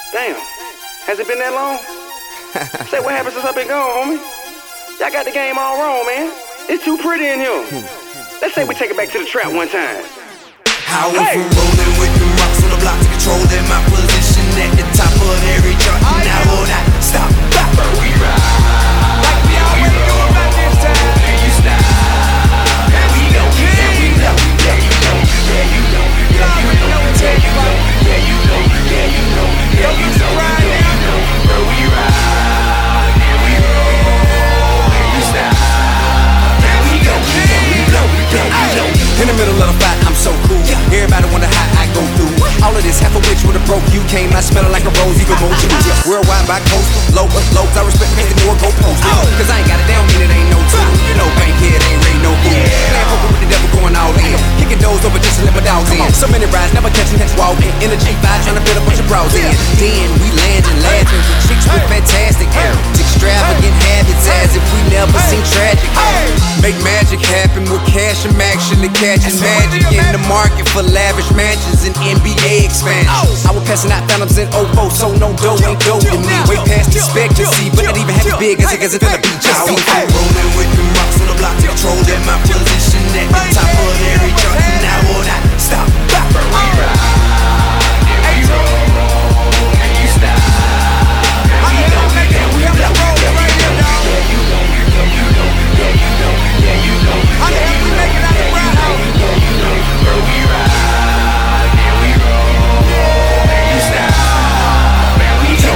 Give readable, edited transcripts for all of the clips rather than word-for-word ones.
Damn. Has it been that long? Say, what happened since I've been gone, homie? Y'all got the game all wrong, man. It's too pretty in here. Let's say we take it back to the trap one time. I went from rolling with the rocks on the block to controlling my position at the top of every chart. And I will not stop. We ride. Like we always do about this time. Can you stop? Yeah, we know. Yeah, we know. Yeah, you know. Yeah, you know. Yeah, you know. Yeah, you know. Yeah, you know. Yeah, you know. Yeah, you know. Yeah, you know. Bro, we ride. Yeah, we roll. Can you stop? Yeah, we go. Yeah, we know. Yeah, you know. In the middle of the fight, I'm so cool. Everybody wonder how I go through. All of this, half of which would've broke you. Came out smelling like a rose, even more too. Worldwide by coast, local, I respect the more go post. Cause I ain't got it down, mean it ain't no two. You know, bankhead ain't raid no fool. Playing poker with the devil going all in. Kicking doors over just to let my dogs in. So many rides, never catching heads walking. In a G5, trying to build a bunch of bras in. Then we landing laughing with chicks with fantastic hair. Extravagant habits as if we never seen tragic. Make magic happen with cash and actually catching magic in the market for lavish mansions and NBA expansions. I was passing out phantoms in 04, so no dough ain't dough to me. Way past expectancy, but not even half as big as it finna be. Just I was rolling with the rocks on the block, controlling my position at the top of every chart, and I will not stop. We ride, yeah, we roll, can you stop? Yeah, we know, yeah, we know, yeah, we know, yeah, you know, yeah, you know, yeah, you know, yeah, you know, yeah, you know, yeah, you know, bro, we ride, yeah, we roll, can you stop? Man, we know,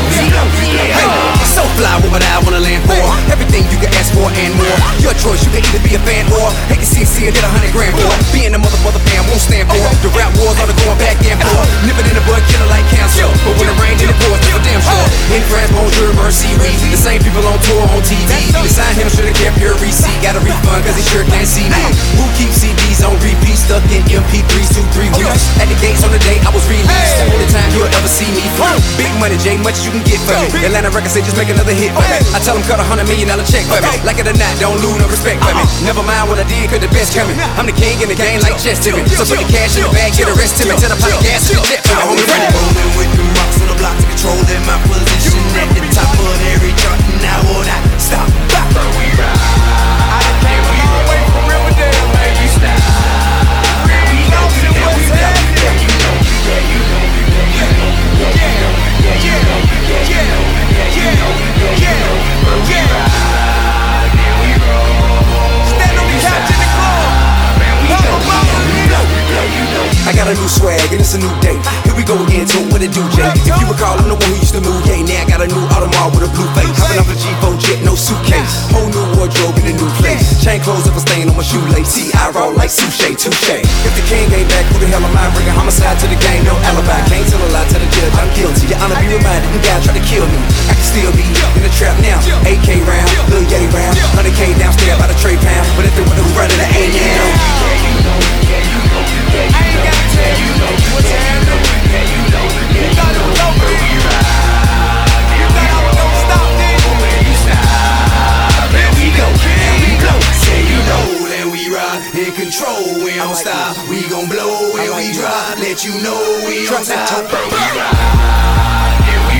yeah. So fly, what would I wanna land for? Everything you can ask for and more. Your choice, you can either be a fan or hate to see and get 100 grand for. Being a mother fan won't stand for. The rap wars are the going back and forth. Nipping in the bud, killer like cancer. But when it rains in the pours, that's for damn sure. In France, bonjour, mercy, we the same people on tour on TV. The sign him should've kept your receipt. Got a refund cause he sure can't see me. Who keeps CDs on repeat? Stuck in MP3s 2-3 weeks. At the gates on the day I was released. The only time you'll ever see me free. Big money, J, much you can get for me. Atlanta records say just make another hit for me. I tell them cut $100 million check for me. Like it or not, don't lose no respect for me. Never mind what I did, cause the best coming. I'm the king in the game like chess to me. So put the cash in the bag, get the rest to me. Tell the pot gas to the jet for me. Homie, ready. Rolling with the rocks on the block to controlling my position at the top of every chart, and I will not stop. We ride. I done came a long way from Riverdale, man. You stop. Yeah, we know, yeah, we know, yeah, you know, yeah, you know, yeah, you know, yeah, you know, yeah, you know, yeah, you know, yeah, you know, yeah, you know, but we ride, yeah, we roll. Stand on the couch in the club. Man, we know, yeah, you know. I got a new swag and it's a new day. Here we go again, so what it do, Jay? If you recall, I'm the one who used to move, yeah. Now I got a new Audemars with a blue face. Hopping off a G4 jet, no suitcase. Whole new wardrobe in a new place. Chain clothes up a stain on my shoelace. See, I roll like Sushi, touche. If the king ain't back, who the hell am I? Bringing homicide to the game, no alibi. Can't tell a lie to the judge, I'm guilty. Your honor, be reminded, the guy tried to kill me. I can still be in the trap now. AK round, Lil Yeti round. 100K downstairs by the tray pound. But if they want to run it, I ain't now. Yeah, you know, yeah, you know, yeah, you know. Yeah, you know, What's happening? yeah, you know, yeah, You thought it was over. we ride. You thought I was gonna stop, didn't you? Where you stop, and we go, and we go. Say you know, and we ride in control. We don't stop, we gon' blow when we drop. Let you know we on top. Bro, we ride, and we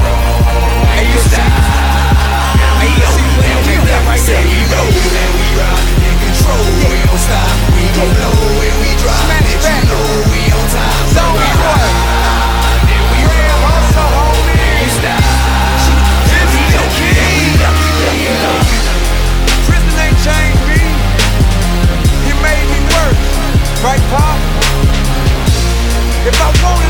roll. And you stop, and we go, and we rock. Say you know, and we ride in control. We don't stop, we gon' blow when we drop. Let you know we on top. So we ride, and we roll. You stop. Prison ain't changed me. It made me worse. Right, Pop? If I wanted